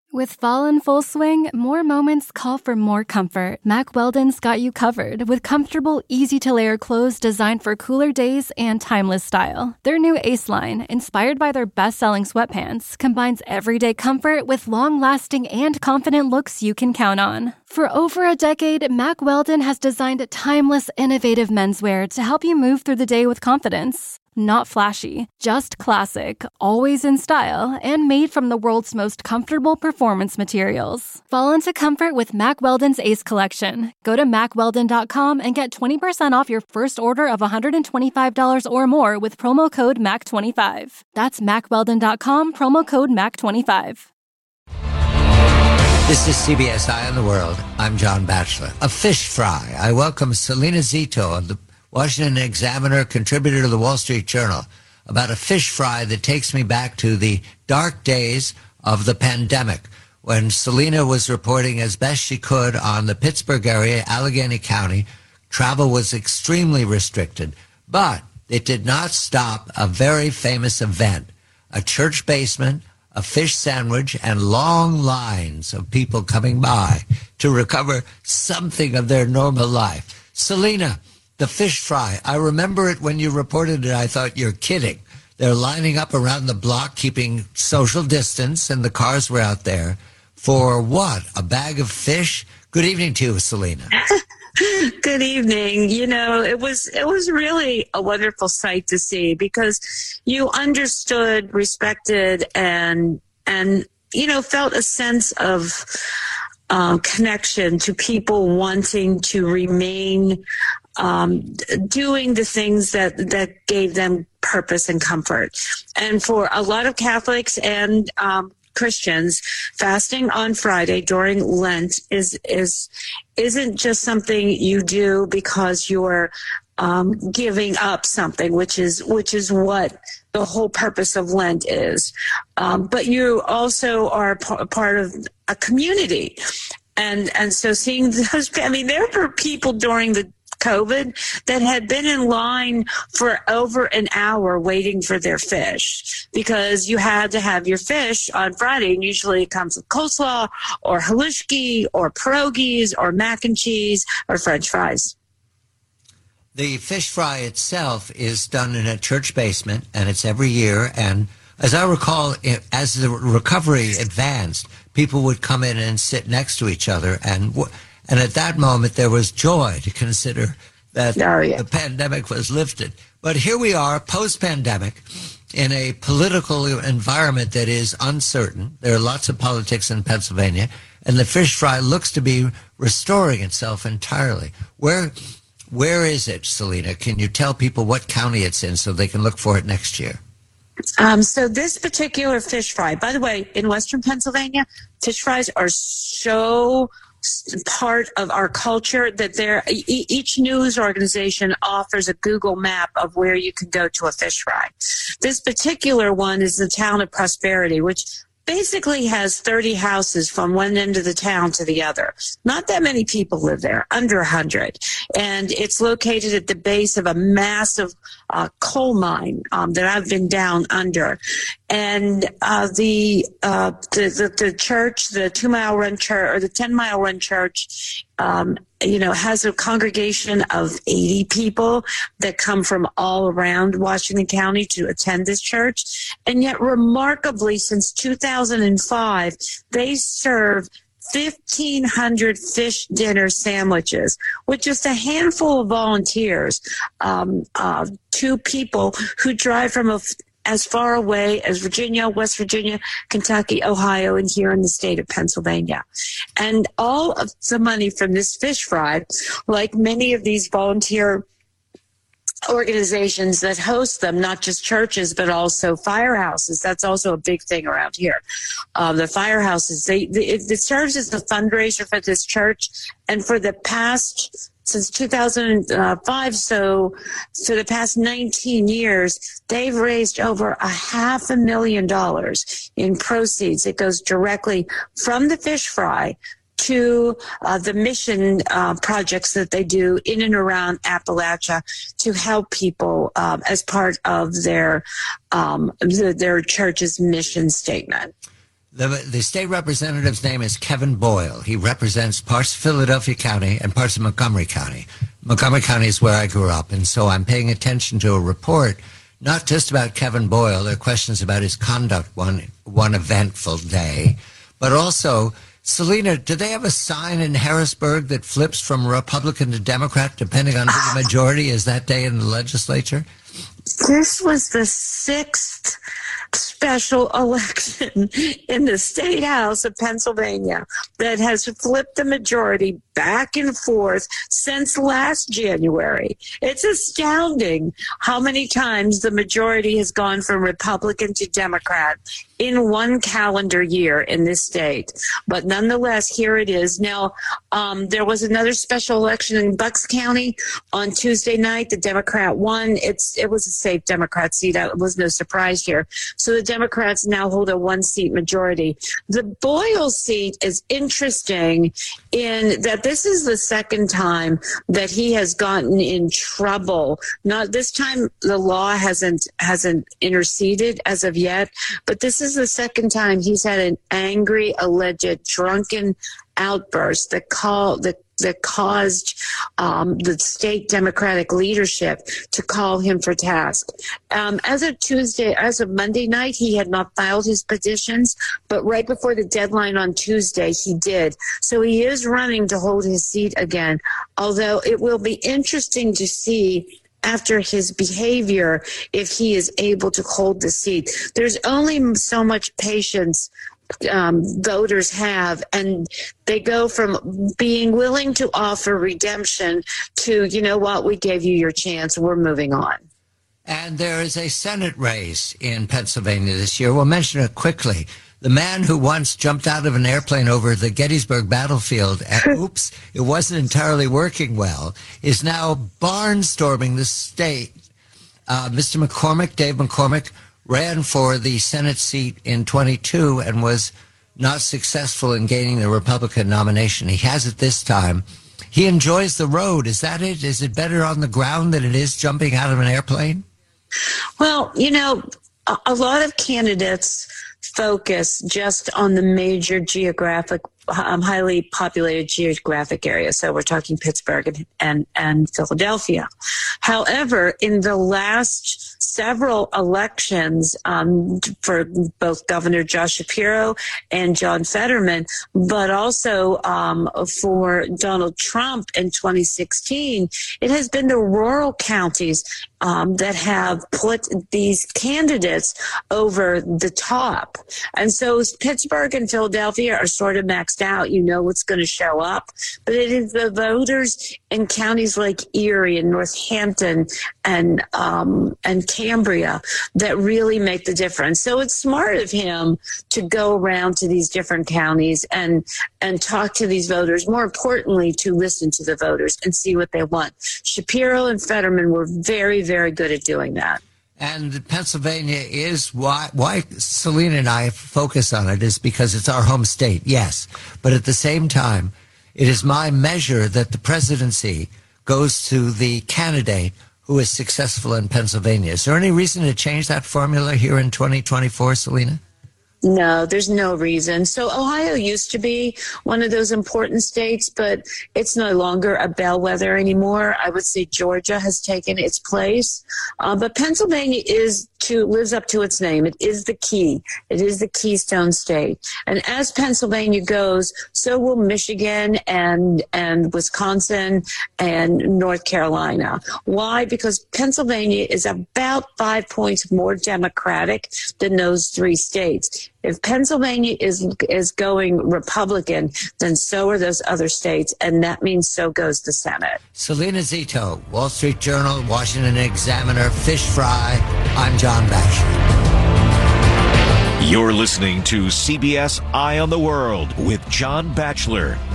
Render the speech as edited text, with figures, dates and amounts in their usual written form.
With fall in full swing, more moments call for more comfort. Mack Weldon's got you covered with comfortable, easy-to-layer clothes designed for cooler days and timeless style. Their new Ace line, inspired by their best-selling sweatpants, combines everyday comfort with long-lasting and confident looks you can count on. For over a decade, Mack Weldon has designed timeless, innovative menswear to help you move through the day with confidence. Not flashy, just classic, always in style, and made from the world's most comfortable performance materials. Fall into comfort with Mack Weldon's Ace Collection. Go to MackWeldon.com and get 20% off your first order of $125 or more with promo code MAC25. That's MackWeldon.com, promo code MAC25. This is CBS Eye on the World. I'm John Batchelor. A fish fry. I welcome Selena Zito of the Washington Examiner, contributor to the Wall Street Journal, about a fish fry that takes me back to the dark days of the pandemic when Selena was reporting as best she could on the Pittsburgh area, Allegheny County. Travel was extremely restricted, but it did not stop a very famous event, a church basement, a fish sandwich, and long lines of people coming by to recover something of their normal life. Selena, the fish fry. I remember it when you reported it. I thought, you're kidding. They're lining up around the block, keeping social distance, and the cars were out there. For what? A bag of fish? Good evening to you, Selena. Good evening. You know, it was really a wonderful sight to see because you understood, respected, and you know, felt a sense of connection to people wanting to remain doing the things that gave them purpose and comfort. And for a lot of Catholics and Christians, fasting on Friday during Lent isn't just something you do because you're giving up something, which is what the whole purpose of Lent is. But you also are part of a community. And so seeing those, I mean, there were people during the COVID that had been in line for over an hour waiting for their fish because you had to have your fish on Friday, and usually it comes with coleslaw or halushki or pierogies or mac and cheese or French fries. The fish fry itself is done in a church basement, and it's every year. And as I recall, as the recovery advanced, people would come in and sit next to each other, and at that moment, there was joy to consider that the pandemic was lifted. But here we are, post-pandemic, in a political environment that is uncertain. There are lots of politics in Pennsylvania, and the fish fry looks to be restoring itself entirely. Where is it, Selena? Can you tell people what county it's in so they can look for it next year? So this particular fish fry, by the way, in Western Pennsylvania, fish fries are so part of our culture that each news organization offers a Google map of where you can go to a fish fry. This particular one is the town of Prosperity, which basically has 30 houses from one end of the town to the other. Not that many people live there, under 100. And it's located at the base of a massive coal mine that I've been down under. And the church, the 2-mile run church, or the 10-mile run church, has a congregation of 80 people that come from all around Washington County to attend this church. And yet, remarkably, since 2005, they serve 1,500 fish dinner sandwiches with just a handful of volunteers, 2 people who drive from as far away as Virginia, West Virginia, Kentucky, Ohio, and here in the state of Pennsylvania. And all of the money from this fish fry, like many of these volunteer organizations that host them, not just churches, but also firehouses. That's also a big thing around here. The firehouses, it serves as a fundraiser for this church. And for the past, since 2005, so for the past 19 years, they've raised over $500,000 in proceeds. It goes directly from the fish fry to the mission projects that they do in and around Appalachia to help people as part of their church's mission statement. The state representative's name is Kevin Boyle. He represents parts of Philadelphia County and parts of Montgomery County. Montgomery County is where I grew up, and so I'm paying attention to a report not just about Kevin Boyle. There are questions about his conduct one eventful day, but also, Selena, do they have a sign in Harrisburg that flips from Republican to Democrat depending on who the majority is that day in the legislature? This was the 6th special election in the state house of Pennsylvania that has flipped the majority back and forth since last January. It's astounding how many times the majority has gone from Republican to Democrat in one calendar year in this state. But nonetheless, here it is. Now, there was another special election in Bucks County on Tuesday night. The Democrat won. It was a safe Democrat seat. It was no surprise here. So the Democrats now hold a one-seat majority. The Boyle seat is interesting in that this is the second time that he has gotten in trouble. Not this time, the law hasn't interceded as of yet, but this is the second time he's had an angry, alleged, drunken outburst that caused the state Democratic leadership to call him for task. As of Monday night, he had not filed his petitions, but right before the deadline on Tuesday, he did. So he is running to hold his seat again, although it will be interesting to see after his behavior if he is able to hold the seat. There's only so much patience voters have, and they go from being willing to offer redemption to, you know what, we gave you your chance, we're moving on. And there is a Senate race in Pennsylvania this year. We'll mention it quickly. The man who once jumped out of an airplane over the Gettysburg battlefield and oops, it wasn't entirely working well, is now barnstorming the state. Mr. McCormick, Dave McCormick, ran for the Senate seat in 22 and was not successful in gaining the Republican nomination. He has it this time. He enjoys the road. Is that it? Is it better on the ground than it is jumping out of an airplane? Well, you know, a lot of candidates focus just on the major geographic, highly populated geographic areas. So we're talking Pittsburgh and Philadelphia. However, in the last several elections for both Governor Josh Shapiro and John Fetterman, but also for Donald Trump in 2016, it has been the rural counties that have put these candidates over the top. And so Pittsburgh and Philadelphia are sort of maxed out. You know what's going to show up. But it is the voters in counties like Erie and Northampton and Cambria that really make the difference. So it's smart of him to go around to these different counties and talk to these voters. More importantly, to listen to the voters and see what they want. Shapiro and Fetterman were very, very good at doing that. And Pennsylvania is why Selena and I focus on it is because it's our home state, yes. But at the same time, it is my measure that the presidency goes to the candidate who is successful in Pennsylvania. Is there any reason to change that formula here in 2024, Selena? No, there's no reason. So Ohio used to be one of those important states, but it's no longer a bellwether anymore. I would say Georgia has taken its place. But Pennsylvania lives up to its name. It is the key. It is the Keystone State. And as Pennsylvania goes, so will Michigan and Wisconsin and North Carolina. Why? Because Pennsylvania is about 5 points more Democratic than those three states. If Pennsylvania is going Republican, then so are those other states, and that means so goes the Senate. Selena Zito, Wall Street Journal, Washington Examiner, Fish Fry. I'm John Batchelor. You're listening to CBS Eye on the World with John Batchelor.